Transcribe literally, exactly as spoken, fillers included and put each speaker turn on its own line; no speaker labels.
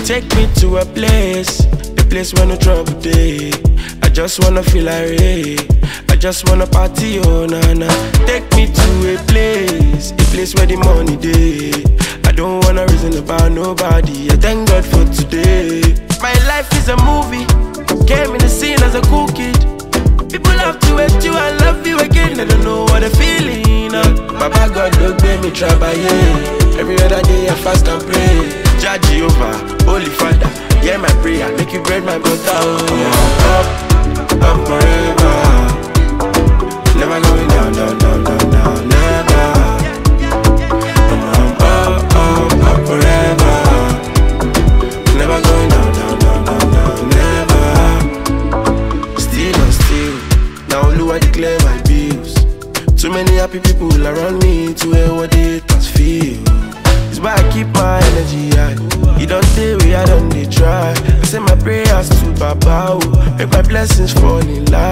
Take me to a place, a place where no trouble day. I just wanna feel irate, I just wanna party, oh na na. Take me to a place, a place where the money day. I don't wanna reason about nobody, I thank God for today. My life is a movie, came in the scene as a cool kid. People have to hate you, I love you again, they don't know what they're feeling uh. Baba God don't make me try by yeah. Every other day I fast and pray. Jah Jehovah, Holy Father, yeah my prayer, make you bread my butter. Oh, up, up forever, never going down, down, down, down, down, never. I'm up, up, up forever, never going down, down, down, down, down, never. Still and still, now Oluwa declare my bills. Too many happy people around me to hear what they thoughts feel. It's why I keep my energy high. You don't say we I don't they try. I say my prayers to Baba, make my blessings fall in line.